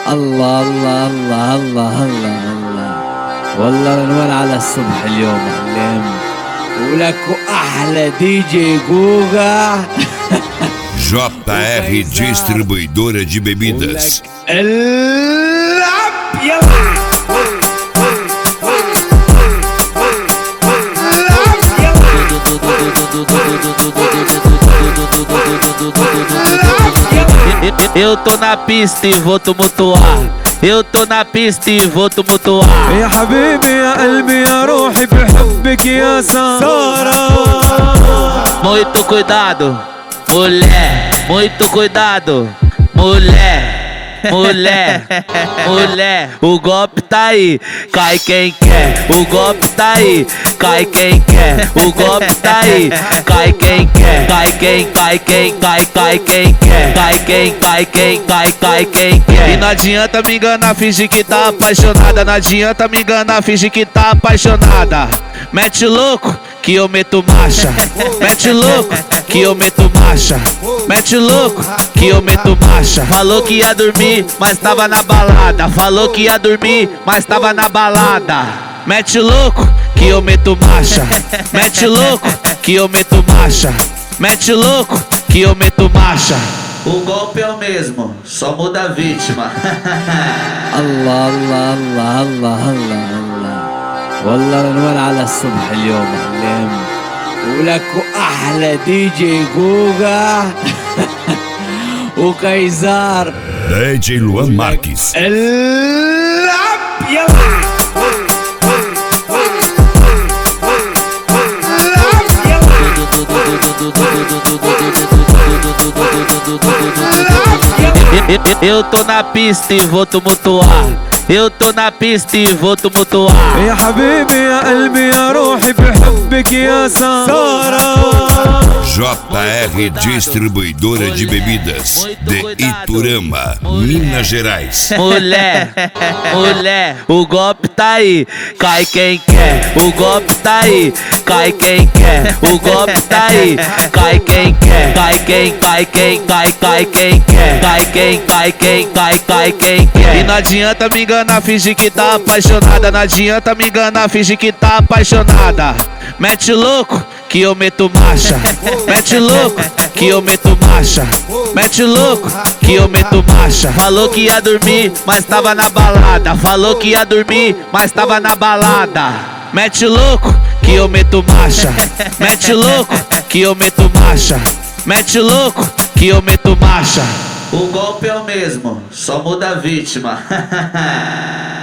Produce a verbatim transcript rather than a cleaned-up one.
الله الله الله الله الله الله والله العنوان على الصبح اليوم علم ولك احلى دي جي جوجا J R Distribuidora de Bebidas. العب يلا Eu tô na pista e vou tumultuar. Eu tô na pista e vou tumultuar. يا حبيبي يا قلبي يا روحي بحبك يا سارة. Muito cuidado, mulher. Muito cuidado, mulher. Mulher, mulher, o golpe tá aí, cai quem quer. O golpe tá aí, cai quem quer. O golpe tá aí, cai quem quer. Cai quem, cai quem, cai, cai quem quer. Cai quem, cai quem, cai, cai quem quer. E não adianta me enganar, fingir que tá apaixonada. Não adianta me enganar, fingir que tá apaixonada. Mete louco que eu meto marcha. Mete louco que eu meto marcha. Mete louco que eu meto marcha. Falou que ia dormir, mas tava na balada. Falou que ia dormir, mas tava na balada. Mete louco que eu meto marcha. Mete louco que eu meto marcha. Mete louco que eu meto marcha. O golpe é o mesmo, só muda a vítima. الله الله الله الله الله الله والله العنوان على الصبح اليوم علم ولك احلى دي جي جوجا وكايزار D J Luan Marques. العب يلا Eu tô na pista e vou tumultuar. Eu tô na pista e vou tumultuar. يا حبيبي يا قلبي يا روحي بحبك يا سارة. J R Distribuidora de Bebidas de Iturama, Minas Gerais. Mulher, mulher, o golpe tá aí, cai quem quer. O golpe tá aí, cai quem quer. O golpe tá aí, cai quem quer. Cai quem, cai quem, cai, cai quem quer. Cai quem, cai quem, cai, cai quem quer. E não adianta me enganar, fingir que tá apaixonada. Não adianta me enganar, fingir que tá apaixonada. Mete louco que eu meto marcha. Mete louco que eu meto marcha. Mete louco que eu meto marcha. Falou que ia dormir, mas tava na balada. Falou que ia dormir, mas tava na balada. Mete louco que eu meto marcha. Mete louco que eu meto marcha. Mete louco que eu meto marcha. O golpe é o mesmo, só muda a vítima.